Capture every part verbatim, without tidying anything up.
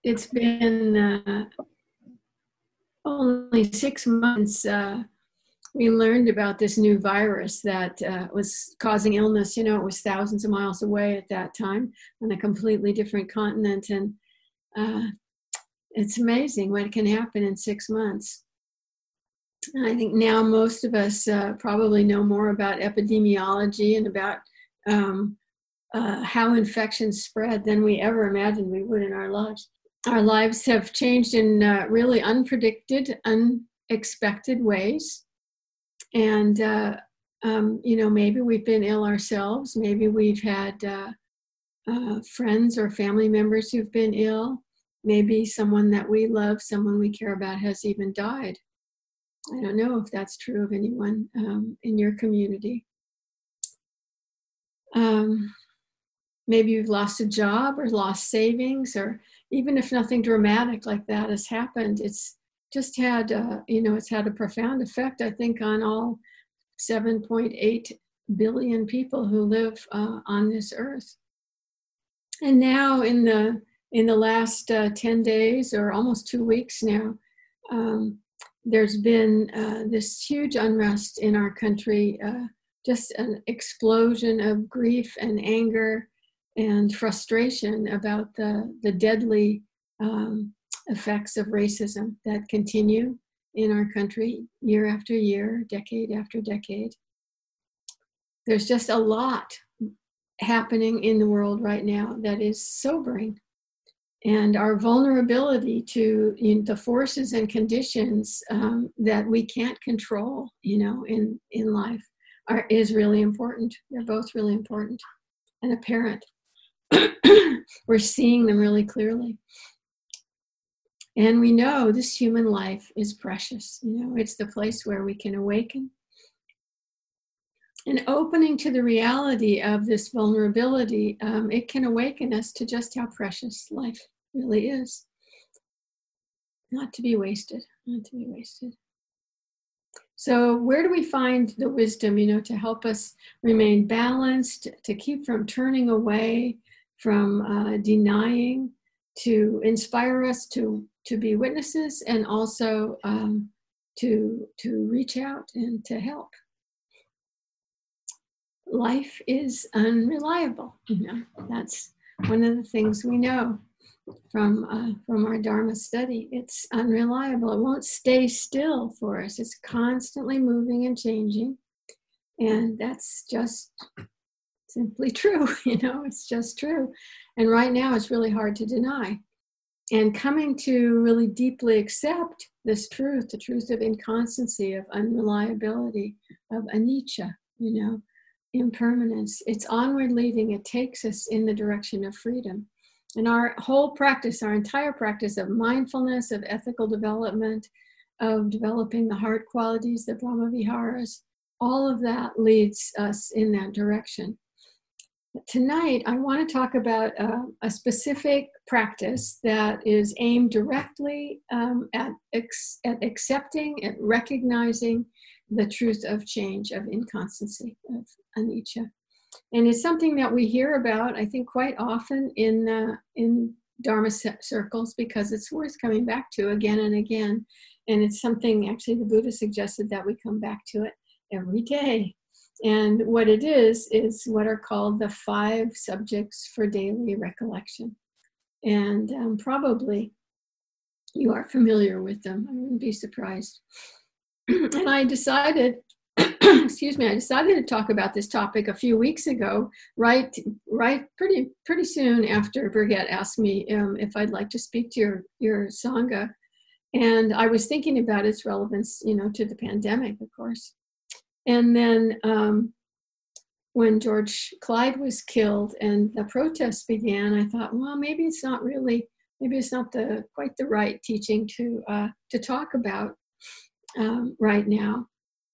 it's been uh, only six months. Uh, we learned about this new virus that uh, was causing illness. You know, it was thousands of miles away at that time on a completely different continent. And uh, it's amazing what can happen in six months. And I think now most of us uh, probably know more about epidemiology and about um, uh, how infections spread than we ever imagined we would in our lives. Our lives have changed in uh, really unpredicted, unexpected ways. And, uh, um, you know, maybe we've been ill ourselves. Maybe we've had uh, uh, friends or family members who've been ill. Maybe someone that we love, someone we care about has even died. I don't know if that's true of anyone um, in your community. Um, maybe you've lost a job or lost savings, or even if nothing dramatic like that has happened, it's just had, uh, you know, it's had a profound effect, I think, on all seven point eight billion people who live uh, on this earth. And now in the in the last uh, ten days or almost two weeks now, um, there's been uh, this huge unrest in our country, uh, just an explosion of grief and anger and frustration about the, the deadly um, effects of racism that continue in our country year after year, decade after decade. There's just a lot happening in the world right now that is sobering. And our vulnerability to, you know, the forces and conditions um, that we can't control, you know, in, in life are, is really important. They're both really important and apparent. We're seeing them really clearly. And we know this human life is precious. You know, it's the place where we can awaken. And opening to the reality of this vulnerability, um, it can awaken us to just how precious life really is. Not to be wasted, not to be wasted. So where do we find the wisdom, you know, to help us remain balanced, to keep from turning away, from uh, denying, to inspire us to, to be witnesses, and also um, to, to reach out and to help? Life is unreliable, you know, that's one of the things we know from uh, from our Dharma study. It's unreliable. It won't stay still for us. It's constantly moving and changing. And that's just simply true, you know, it's just true. And right now it's really hard to deny. And coming to really deeply accept this truth, the truth of inconstancy, of unreliability, of anicca, you know, impermanence, it's onward leading. It takes us in the direction of freedom. And our whole practice, our entire practice of mindfulness, of ethical development, of developing the heart qualities, the Brahma Viharas, all of that leads us in that direction. But tonight, I want to talk about uh, a specific practice that is aimed directly um, at, ex- at accepting, at recognizing the truth of change, of inconstancy, of anicca. And it's something that we hear about, I think, quite often in uh, in Dharma circles, because it's worth coming back to again and again. And it's something, actually, the Buddha suggested that we come back to it every day. And what it is, is what are called the five subjects for daily recollection. And um, probably you are familiar with them. I wouldn't be surprised. And I decided, excuse me, I decided to talk about this topic a few weeks ago, right, right, pretty, pretty soon after Birgit asked me um, if I'd like to speak to your, your Sangha. And I was thinking about its relevance, you know, to the pandemic, of course. And then um, when George Clyde was killed and the protests began, I thought, well, maybe it's not really, maybe it's not the quite the right teaching to uh, to talk about um, right now.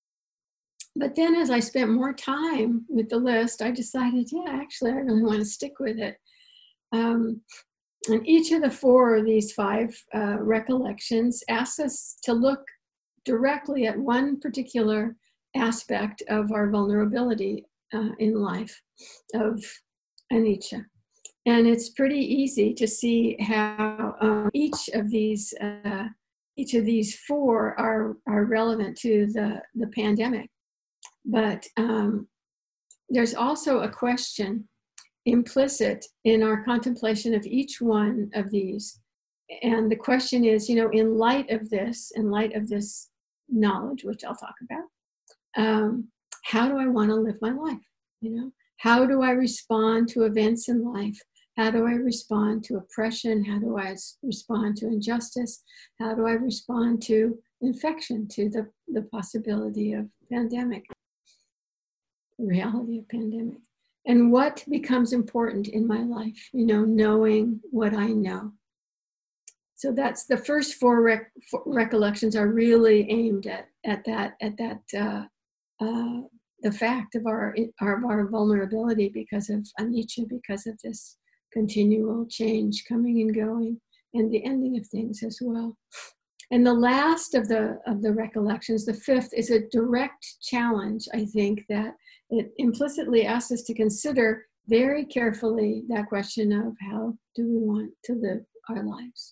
But then as I spent more time with the list, I decided, yeah, actually, I really want to stick with it. Um, and each of the four of these five uh, recollections asks us to look directly at one particular aspect of our vulnerability uh, in life, of anicca. And it's pretty easy to see how um, each of these uh, each of these four are, are relevant to the, the pandemic. But um, there's also a question implicit in our contemplation of each one of these. And the question is, you know, in light of this, in light of this knowledge, which I'll talk about, um, how do I want to live my life? You know, how do I respond to events in life? How do I respond to oppression? How do I respond to injustice? How do I respond to infection, to the, the possibility of pandemic, the reality of pandemic? And what becomes important in my life? You know, knowing what I know. So that's the first four, rec- four recollections are really aimed at, at that, at that, uh, uh, the fact of our, of our vulnerability because of anicca, because of this continual change coming and going, and the ending of things as well. And the last of the of the recollections, the fifth, is a direct challenge, I think, that it implicitly asks us to consider very carefully that question of how do we want to live our lives.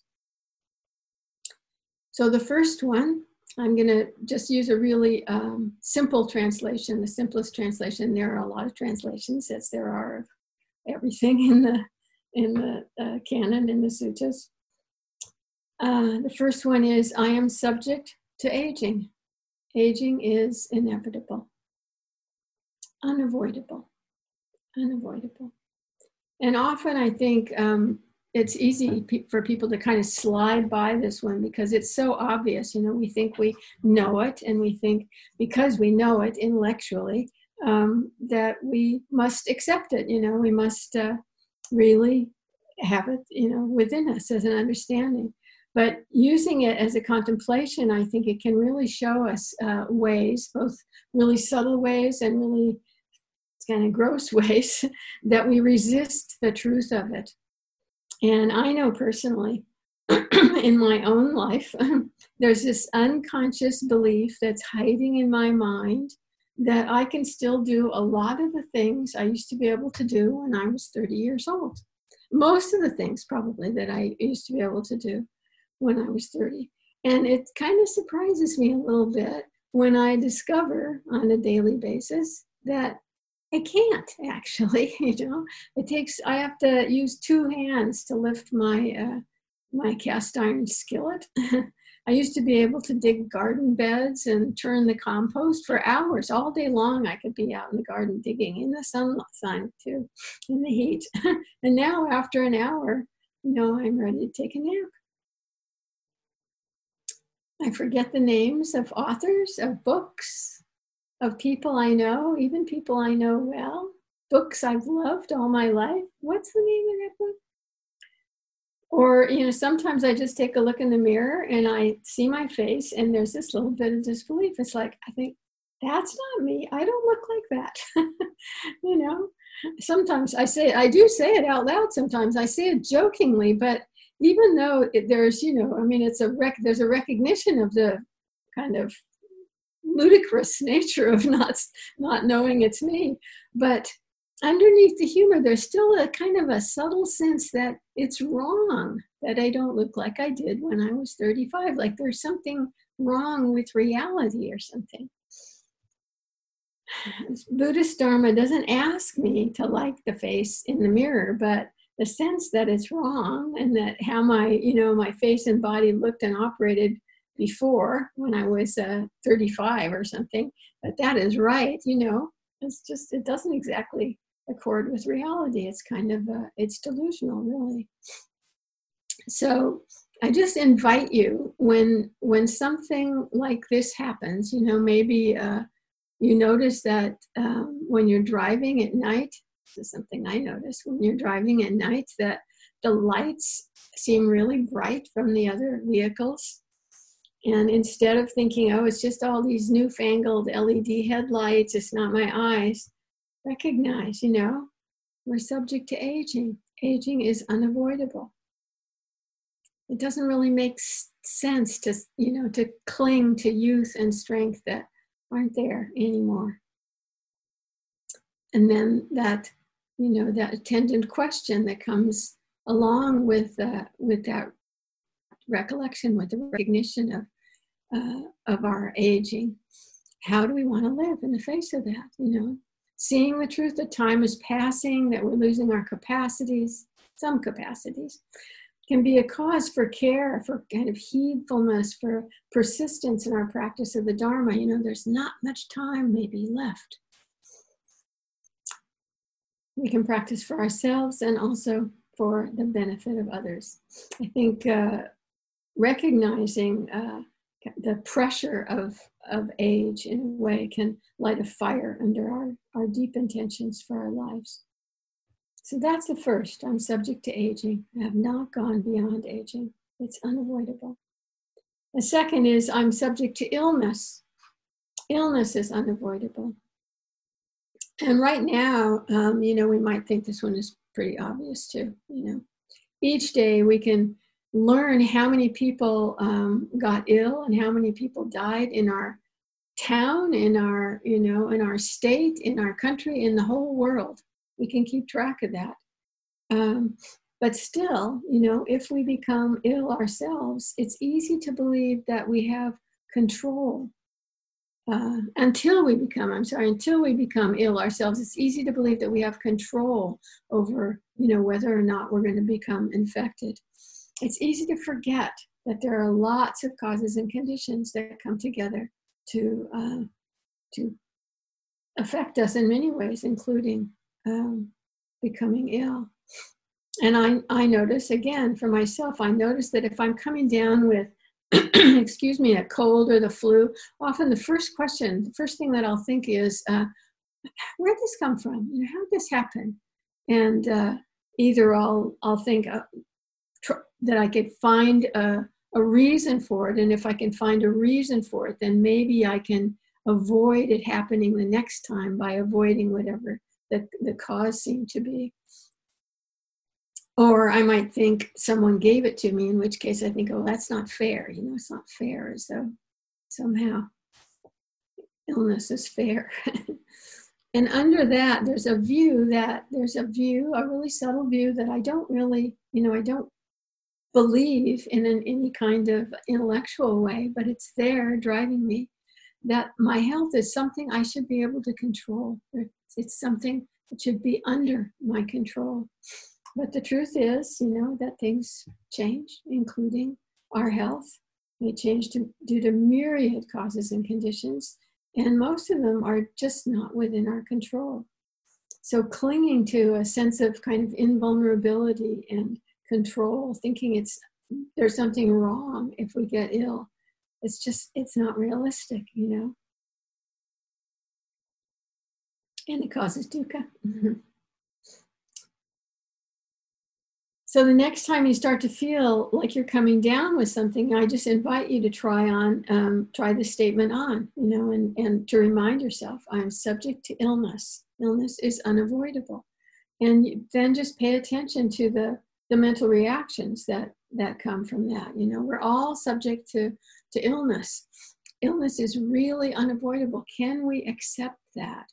So the first one, I'm going to just use a really um, simple translation, the simplest translation. There are a lot of translations, as there are of everything in the in the uh, canon, in the suttas. Uh, the first one is, I am subject to aging. Aging is inevitable, unavoidable, unavoidable. And often I think um, it's easy pe- for people to kind of slide by this one because it's so obvious. You know, we think we know it, and we think because we know it intellectually um, that we must accept it. You know, we must uh, really have it, you know, within us as an understanding. But using it as a contemplation, I think it can really show us uh, ways, both really subtle ways and really kind of gross ways, that we resist the truth of it. And I know personally, in my own life, there's this unconscious belief that's hiding in my mind that I can still do a lot of the things I used to be able to do when I was thirty years old. Most of the things probably that I used to be able to do when I was thirty. And it kind of surprises me a little bit when I discover on a daily basis that I can't actually, you know. It takes, I have to use two hands to lift my uh, my cast iron skillet. I used to be able to dig garden beds and turn the compost for hours. All day long I could be out in the garden digging in the sunshine too, in the heat. And now after an hour, you know, I'm ready to take a nap. I forget the names of authors, of books, of people I know, even people I know well, books I've loved all my life. What's the name of that book? Or, you know, sometimes I just take a look in the mirror and I see my face and there's this little bit of disbelief. It's like, I think, that's not me. I don't look like that. You know, sometimes I say, I do say it out loud sometimes. I say it jokingly, but even though it, there's, you know, I mean, it's a rec- there's a recognition of the kind of ludicrous nature of not, not knowing it's me. But underneath the humor, there's still a kind of a subtle sense that it's wrong, that I don't look like I did when I was thirty-five. Like there's something wrong with reality or something. Buddhist Dharma doesn't ask me to like the face in the mirror, but the sense that it's wrong and that how my, you know, my face and body looked and operated before when I was uh, thirty-five or something, that that is right, you know, it's just, it doesn't exactly accord with reality. It's kind of, uh, it's delusional, really. So I just invite you, when when something like this happens, you know, maybe uh, you notice that um, when you're driving at night, this is something I notice, when you're driving at night, that the lights seem really bright from the other vehicles. And instead of thinking, oh, it's just all these newfangled L E D headlights, it's not my eyes, recognize, you know, we're subject to aging. Aging is unavoidable. It doesn't really make sense to, you know, to cling to youth and strength that aren't there anymore. And then that you know, that attendant question that comes along with uh, with that recollection, with the recognition of uh, of our aging. How do we want to live in the face of that? You know, seeing the truth that time is passing, that we're losing our capacities, some capacities, can be a cause for care, for kind of heedfulness, for persistence in our practice of the Dharma. You know, there's not much time maybe left. We can practice for ourselves and also for the benefit of others. I think uh, recognizing uh, the pressure of, of age in a way can light a fire under our, our deep intentions for our lives. So that's the first. I'm subject to aging. I have not gone beyond aging. It's unavoidable. The second is I'm subject to illness. Illness is unavoidable. And right now, um, you know, we might think this one is pretty obvious too. You know, each day we can learn how many people um, got ill and how many people died in our town, in our, you know, in our state, in our country, in the whole world. We can keep track of that. Um, but still, you know, if we become ill ourselves, it's easy to believe that we have control. Uh, until we become, I'm sorry, until we become ill ourselves, it's easy to believe that we have control over, you know, whether or not we're going to become infected. It's easy to forget that there are lots of causes and conditions that come together to uh, to affect us in many ways, including um, becoming ill. And I, I notice, again, for myself, I notice that if I'm coming down with, excuse me, a cold or the flu, often the first question, the first thing that I'll think is, uh, where'd this come from? You know, how did this happen? And uh, either I'll I'll think, uh, that I could find a, a reason for it. And if I can find a reason for it, then maybe I can avoid it happening the next time by avoiding whatever the, the cause seemed to be. Or I might think someone gave it to me, in which case I think, oh, that's not fair. You know, it's not fair, as though somehow illness is fair. And under that, there's a view that, there's a view, a really subtle view that I don't really, you know, I don't believe in an, any kind of intellectual way, but it's there driving me, that my health is something I should be able to control. It's something that should be under my control. But the truth is, you know, that things change, including our health. They change to, due to myriad causes and conditions, and most of them are just not within our control. So clinging to a sense of kind of invulnerability and control, thinking it's there's something wrong if we get ill, it's just, it's not realistic, you know. And it causes dukkha. Mm-hmm. So the next time you start to feel like you're coming down with something, I just invite you to try on, um, try the statement on, you know, and, and to remind yourself, I'm subject to illness. Illness is unavoidable. And then just pay attention to the, the mental reactions that, that come from that. You know, we're all subject to, to illness. Illness is really unavoidable. Can we accept that?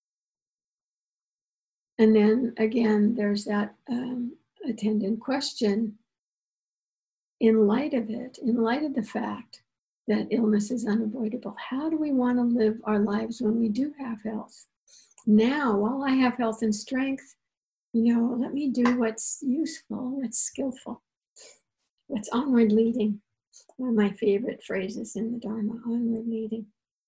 And then again, there's that um, attendant question, in light of it, in light of the fact that illness is unavoidable, how do we want to live our lives when we do have health? Now, while I have health and strength, you know, let me do what's useful, what's skillful, what's onward leading. One of my favorite phrases in the Dharma, onward leading.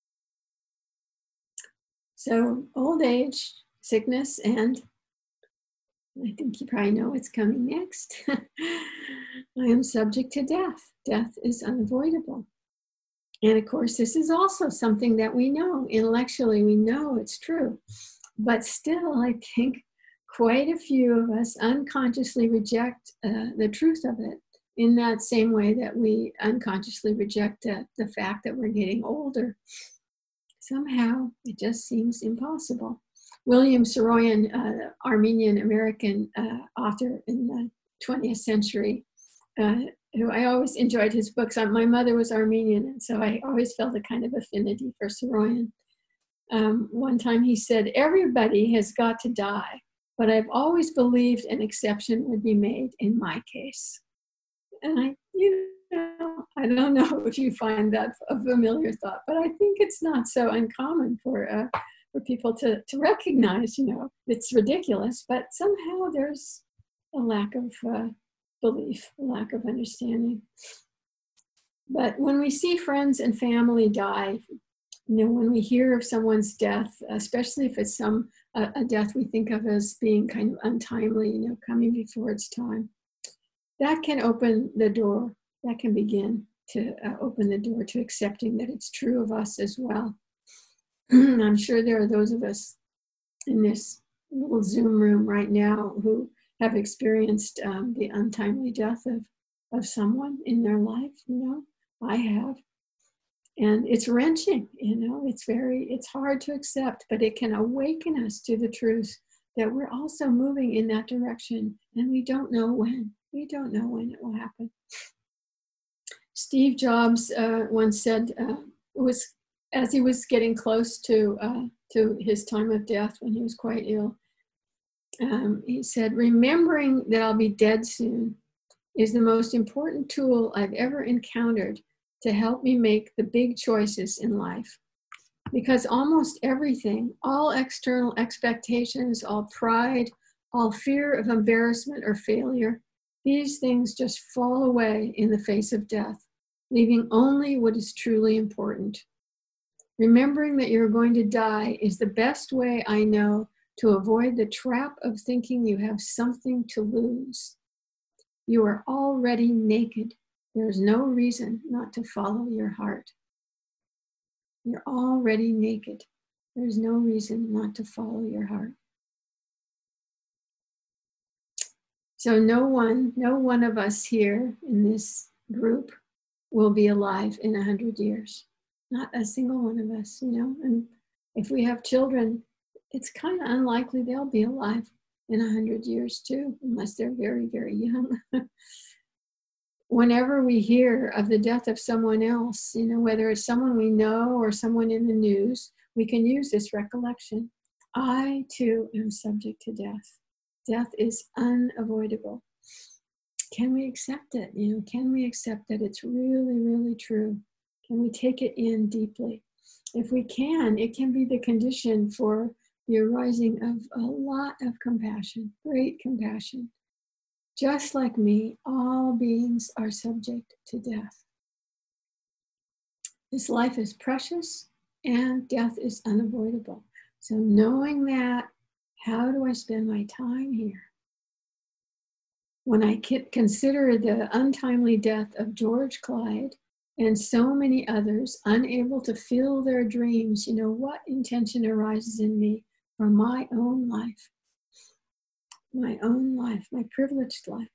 So old age, sickness, and I think you probably know what's coming next. I am subject to death. Death is unavoidable. And of course, this is also something that we know. Intellectually, we know it's true. But still, I think quite a few of us unconsciously reject uh, the truth of it, in that same way that we unconsciously reject uh, the fact that we're getting older. Somehow, it just seems impossible. William Saroyan, uh, Armenian-American uh, author in the twentieth century, uh, who I always enjoyed his books. My mother was Armenian, and so I always felt a kind of affinity for Saroyan. Um, one time he said, everybody has got to die. but I've always believed an exception would be made in my case. And I, you know, I don't know if you find that a familiar thought, but I think it's not so uncommon for uh, for people to, to recognize, you know, it's ridiculous, but somehow there's a lack of uh, belief, a lack of understanding. But when we see friends and family die, you know, when we hear of someone's death, especially if it's some a, a death we think of as being kind of untimely, you know, coming before its time, that can open the door, that can begin to uh, open the door to accepting that it's true of us as well. I'm sure there are those of us in this little Zoom room right now who have experienced um, the untimely death of, of someone in their life, you know, I have. And it's wrenching, you know, it's very, it's hard to accept, but it can awaken us to the truth that we're also moving in that direction, and we don't know when. We don't know when it will happen. Steve Jobs uh, once said, uh, it was as he was getting close to uh, to his time of death when he was quite ill, um, he said, remembering that I'll be dead soon is the most important tool I've ever encountered to help me make the big choices in life. Because almost everything, all external expectations, all pride, all fear of embarrassment or failure, these things just fall away in the face of death, leaving only what is truly important. Remembering that you're going to die is the best way I know to avoid the trap of thinking you have something to lose. You are already naked. There's no reason not to follow your heart. You're already naked. There's no reason not to follow your heart. So no one, no one of us here in this group will be alive in a hundred years. Not a single one of us, you know. And if we have children, it's kind of unlikely they'll be alive in a hundred years too, unless they're very, very young. Whenever we hear of the death of someone else, you know, whether it's someone we know or someone in the news, we can use this recollection. I too am subject to death. Death is unavoidable. Can we accept it? You know, can we accept that it's really, really true? Can we take it in deeply? If we can, it can be the condition for the arising of a lot of compassion, great compassion. Just like me, all beings are subject to death. This life is precious and death is unavoidable. So knowing that, how do I spend my time here? When I consider the untimely death of George Clyde and so many others unable to fill their dreams, you know, what intention arises in me for my own life? My own life, my privileged life.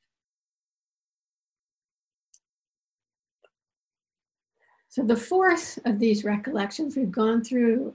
So the fourth of these recollections, we've gone through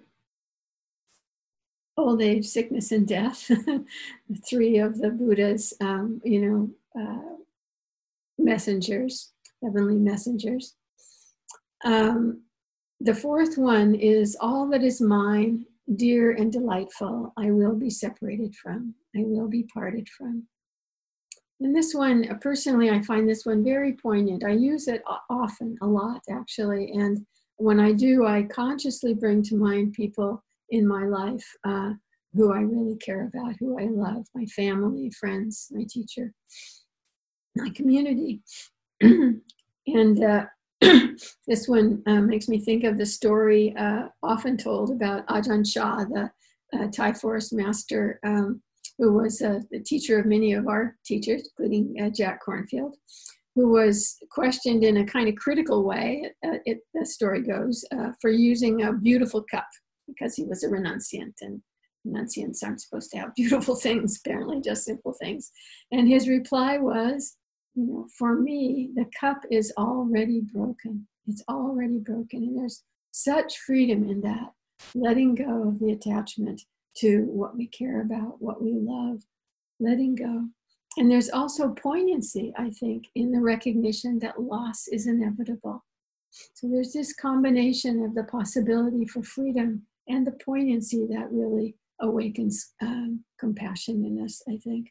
old age, sickness, and death, three of the Buddha's, um, you know, uh, messengers, heavenly messengers. Um, the fourth one is all that is mine, dear and delightful, I will be separated from, I will be parted from. And this one, personally, I find this one very poignant. I use it often, a lot, actually. And when I do, I consciously bring to mind people in my life uh, who I really care about, who I love, my family, friends, my teacher, my community. And uh, this one uh, makes me think of the story uh, often told about Ajahn Chah, the uh, Thai forest master, um, who was uh, the teacher of many of our teachers, including uh, Jack Kornfield, who was questioned in a kind of critical way, uh, it, the story goes, uh, for using a beautiful cup, because he was a renunciant, and renunciants aren't supposed to have beautiful things, apparently, just simple things. And his reply was, you know, for me, the cup is already broken. It's already broken. And there's such freedom in that, letting go of the attachment to what we care about, what we love, letting go. And there's also poignancy, I think, in the recognition that loss is inevitable. So there's this combination of the possibility for freedom and the poignancy that really awakens um, compassion in us, I think.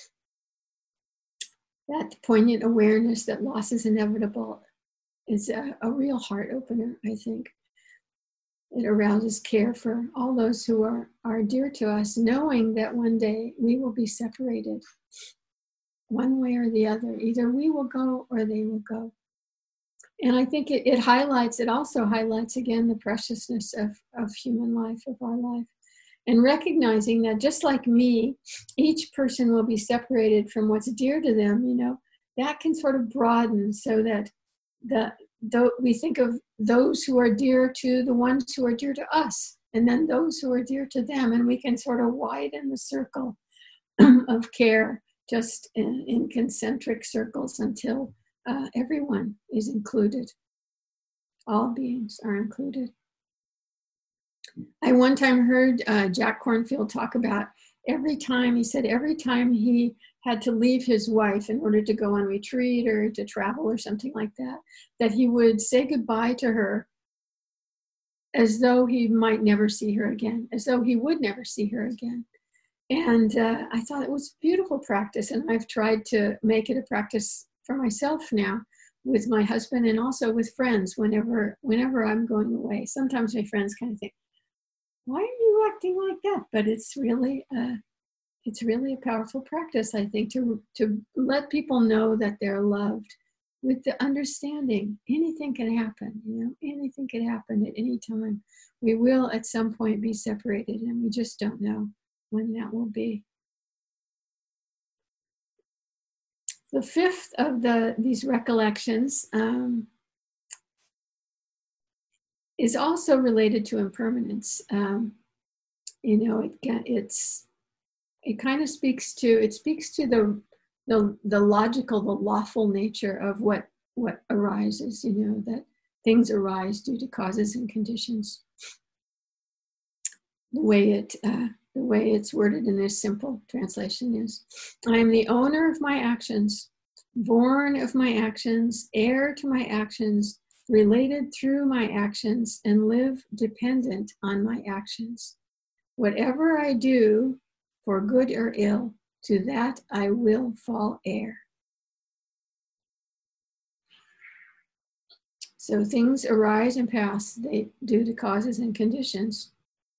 That poignant awareness that loss is inevitable is a, a real heart opener, I think. It arouses care for all those who are, are dear to us, knowing that one day we will be separated, one way or the other. Either we will go or they will go. And I think it, it highlights, it also highlights again the preciousness of, of human life, of our life. And recognizing that just like me, each person will be separated from what's dear to them, you know, that can sort of broaden so that the, the we think of those who are dear to the ones who are dear to us, and then those who are dear to them, and we can sort of widen the circle of care just in, in concentric circles until uh, everyone is included. All beings are included. I one time heard uh, Jack Kornfield talk about every time, he said every time he had to leave his wife in order to go on retreat or to travel or something like that, that he would say goodbye to her as though he might never see her again, as though he would never see her again. And uh, I thought it was a beautiful practice, and I've tried to make it a practice for myself now with my husband and also with friends whenever whenever I'm going away. Sometimes my friends kind of think, why are you acting like that? But it's really uh, it's really a powerful practice, I think, to to let people know that they're loved with the understanding anything can happen, you know, anything can happen at any time. We will at some point be separated, and we just don't know when that will be. The fifth of the these recollections um, is also related to impermanence. Um, you know, it it's it kind of speaks to it speaks to the the the logical, the lawful nature of what what arises. You know, that things arise due to causes and conditions. The way it uh, the way it's worded in this simple translation is, I am the owner of my actions, born of my actions, heir to my actions, related through my actions, and live dependent on my actions. Whatever I do, for good or ill, to that I will fall heir. So things arise and pass, they due to causes and conditions.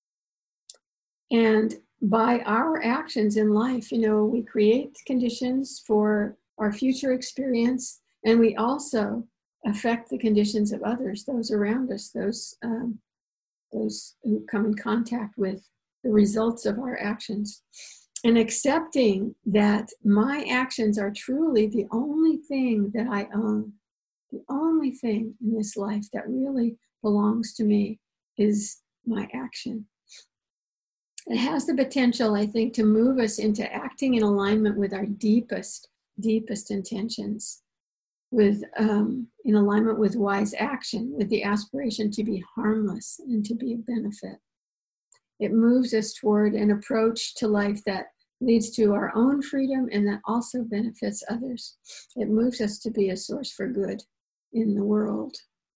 And by our actions in life, you know, we create conditions for our future experience, and we also affect the conditions of others, those around us, those um, those who come in contact with the results of our actions. And accepting that my actions are truly the only thing that I own, the only thing in this life that really belongs to me is my action. It has the potential, I think, to move us into acting in alignment with our deepest, deepest intentions, with um, in alignment with wise action, with the aspiration to be harmless and to be a benefit. It moves us toward an approach to life that leads to our own freedom and that also benefits others. It moves us to be a source for good in the world.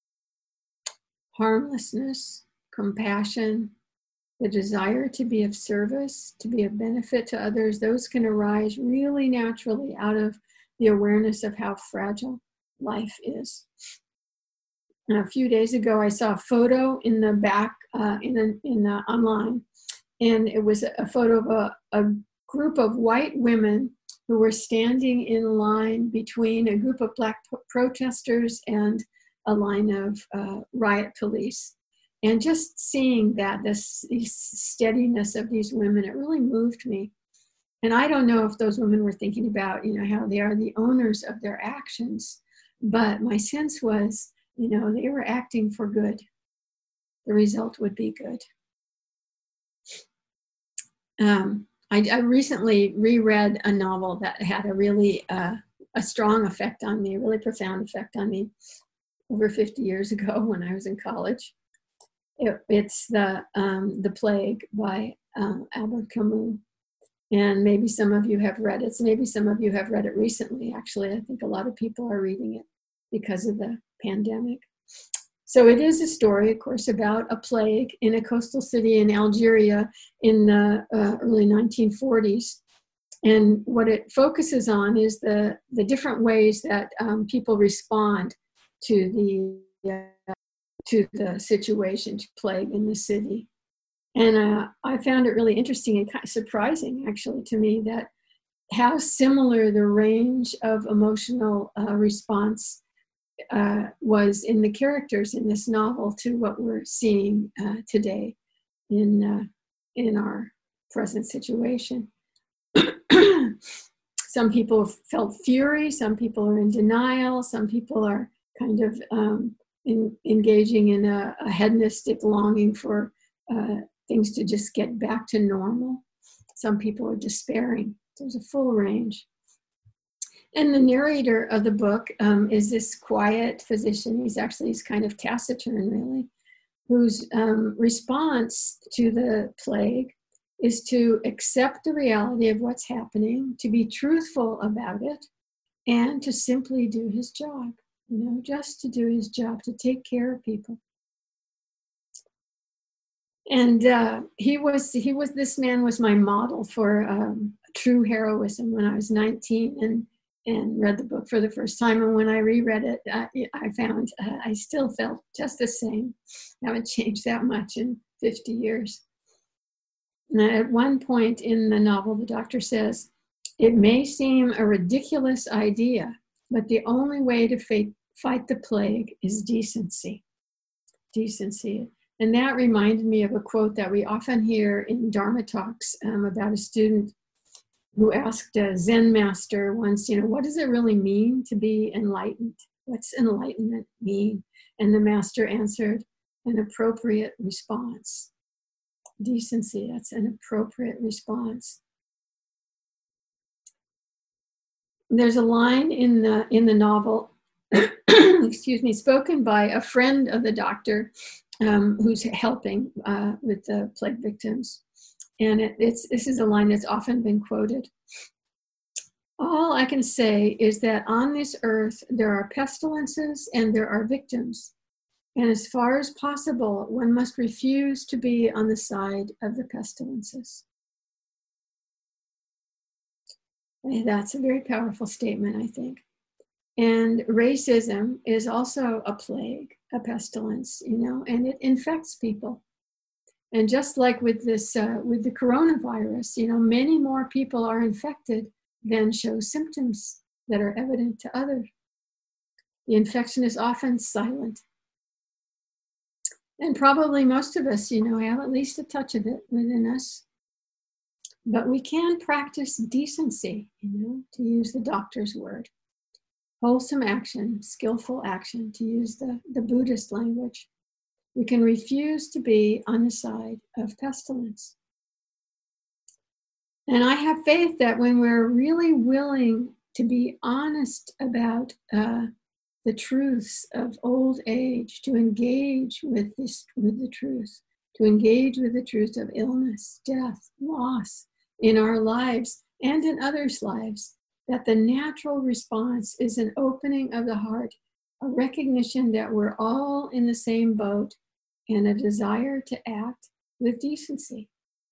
Harmlessness, compassion, the desire to be of service, to be of benefit to others, those can arise really naturally out of the awareness of how fragile life is. And a few days ago, I saw a photo in the back, uh, in a, in a, online, and it was a photo of a, a group of white women who were standing in line between a group of black protesters and a line of uh, riot police. And just seeing that, this steadiness of these women, it really moved me. And I don't know if those women were thinking about, you know, how they are the owners of their actions, but my sense was, you know, they were acting for good. The result would be good. Um, I, I recently reread a novel that had a really uh, a strong effect on me, a really profound effect on me over fifty years ago when I was in college. It, it's the um, the Plague by um, Albert Camus, and maybe some of you have read it. So maybe some of you have read it recently. Actually, I think a lot of people are reading it because of the pandemic. So it is a story, of course, about a plague in a coastal city in Algeria in the uh, early nineteen forties. And what it focuses on is the, the different ways that um, people respond to the, uh, to the situation, to plague in the city. And uh, I found it really interesting and kind of surprising, actually, to me, that how similar the range of emotional uh, response uh, was in the characters in this novel to what we're seeing uh, today in uh, in our present situation. Some people felt fury, some people are in denial, some people are kind of um, in, engaging in a, a hedonistic longing for uh, things to just get back to normal. Some people are despairing. There's a full range. And the narrator of the book um, is this quiet physician. He's actually, he's kind of taciturn, really, whose um, response to the plague is to accept the reality of what's happening, to be truthful about it, and to simply do his job, you know, just to do his job, to take care of people. And uh, he was, he was, this man was my model for um, true heroism when I was nineteen and, and read the book for the first time. And when I reread it, I, I found uh, I still felt just the same. I haven't changed that much in fifty years. And at one point in the novel, the doctor says, it may seem a ridiculous idea, but the only way to fight, fight the plague is decency. Decency. And that reminded me of a quote that we often hear in Dharma talks um, about a student who asked a Zen master once, you know, what does it really mean to be enlightened? What's enlightenment mean? And the master answered, an appropriate response. Decency, that's an appropriate response. There's a line in the in the novel, excuse me, spoken by a friend of the doctor um, who's helping uh, with the plague victims. And it, it's this is a line that's often been quoted. All I can say is that on this earth, there are pestilences and there are victims. And as far as possible, one must refuse to be on the side of the pestilences. And that's a very powerful statement, I think. And racism is also a plague, a pestilence, you know, and it infects people. And just like with this, uh, with the coronavirus, you know, many more people are infected than show symptoms that are evident to others. The infection is often silent. And probably most of us, you know, have at least a touch of it within us. But we can practice decency, you know, to use the doctor's word. Wholesome action, skillful action, to use the, the Buddhist language. We can refuse to be on the side of pestilence. And I have faith that when we're really willing to be honest about uh, the truths of old age, to engage with this, with the truth, to engage with the truth of illness, death, loss in our lives and in others' lives, that the natural response is an opening of the heart, a recognition that we're all in the same boat, and a desire to act with decency.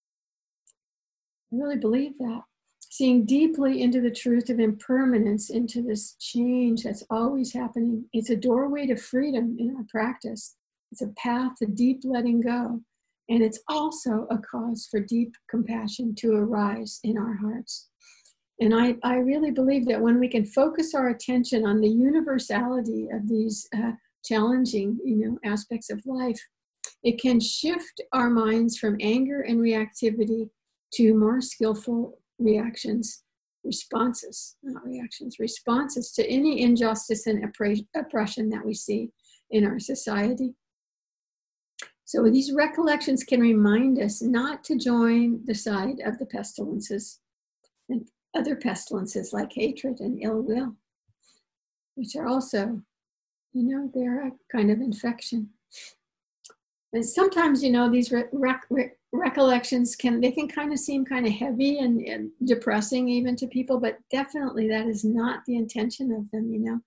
I really believe that. Seeing deeply into the truth of impermanence, into this change that's always happening. It's a doorway to freedom in our practice. It's a path to deep letting go. And it's also a cause for deep compassion to arise in our hearts. And I, I really believe that when we can focus our attention on the universality of these uh, challenging, you know, aspects of life, it can shift our minds from anger and reactivity to more skillful reactions, responses, not reactions, responses to any injustice and oppression that we see in our society. So these recollections can remind us not to join the side of the pestilences and other pestilences like hatred and ill will, which are also, you know, they're a kind of infection. And sometimes, you know, these re- re- recollections can, they can kind of seem kind of heavy and, and depressing even to people, but definitely that is not the intention of them, you know.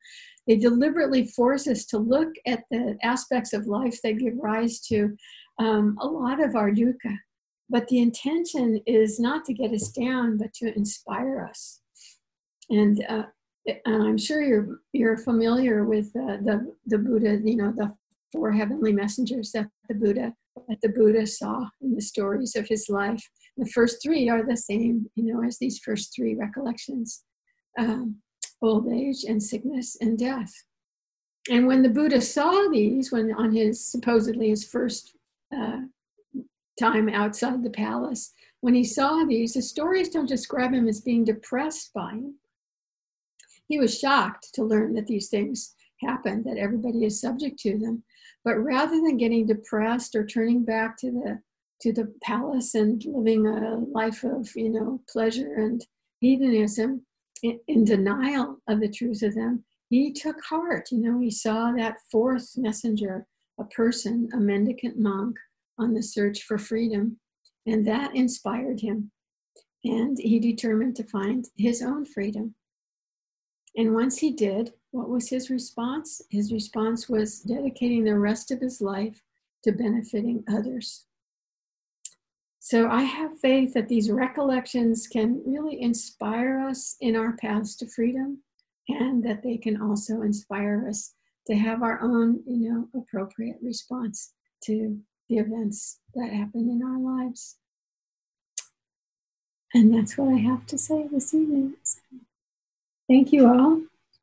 They deliberately force us to look at the aspects of life that give rise to um, a lot of our dukkha. But the intention is not to get us down, but to inspire us. And, uh, and I'm sure you're you're familiar with uh, the the Buddha, you know, the four heavenly messengers that the Buddha that the Buddha saw in the stories of his life. The first three are the same, you know, as these first three recollections: um, old age and sickness and death. And when the Buddha saw these, when on his supposedly his first uh, time outside the palace, when he saw these, the stories don't describe him as being depressed by him. He was shocked to learn that these things happen, that everybody is subject to them. But rather than getting depressed or turning back to the to the palace and living a life of, you know, pleasure and hedonism in, in denial of the truth of them, he took heart. You know, he saw that fourth messenger, a person, a mendicant monk on the search for freedom, and that inspired him. And he determined to find his own freedom. And once he did, what was his response? His response was dedicating the rest of his life to benefiting others. So I have faith that these recollections can really inspire us in our paths to freedom, and that they can also inspire us to have our own, you know, appropriate response to the events that happen in our lives. And that's what I have to say this evening. Thank you all.